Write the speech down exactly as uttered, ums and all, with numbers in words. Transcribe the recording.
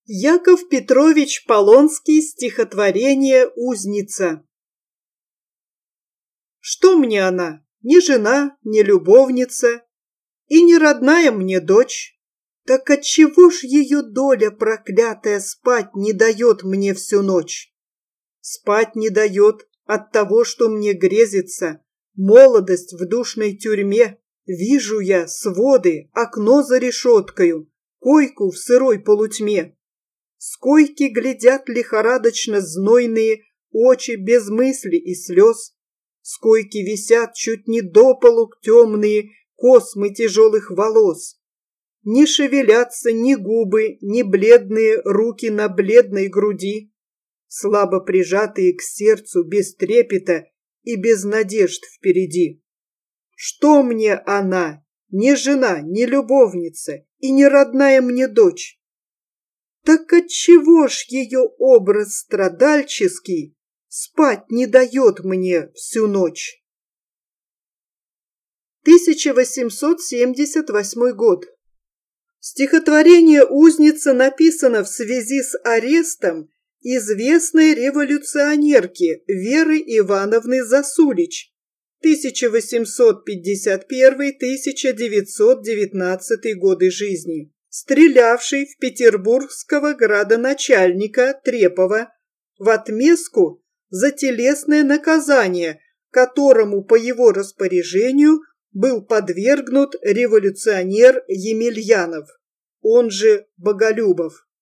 Яков Петрович Полонский. Стихотворение «Узница». Что мне она? Ни жена, ни любовница, и не родная мне дочь. Так отчего ж ее доля проклятая спать не дает мне всю ночь? Спать не дает от того, что мне грезится молодость в душной тюрьме. Вижу я своды, окно за решеткою, койку в сырой полутьме. С койки глядят лихорадочно знойные очи без мысли и слез. С койки висят чуть не до полу темные космы тяжелых волос. Не шевелятся ни губы, ни бледные руки на бледной груди, слабо прижатые к сердцу без трепета и без надежд впереди. Что мне она, ни жена, ни любовница и не родная мне дочь? Так отчего ж ее образ страдальческий спать не дает мне всю ночь? тысяча восемьсот семьдесят восьмой год. Стихотворение «Узница» написано в связи с арестом известной революционерки Веры Ивановны Засулич тысяча восемьсот пятьдесят первый — тысяча девятьсот девятнадцатый годы жизни, стрелявшей в петербургского градоначальника Трепова в отместку за телесное наказание, которому по его распоряжению был подвергнут революционер Емельянов, он же Боголюбов.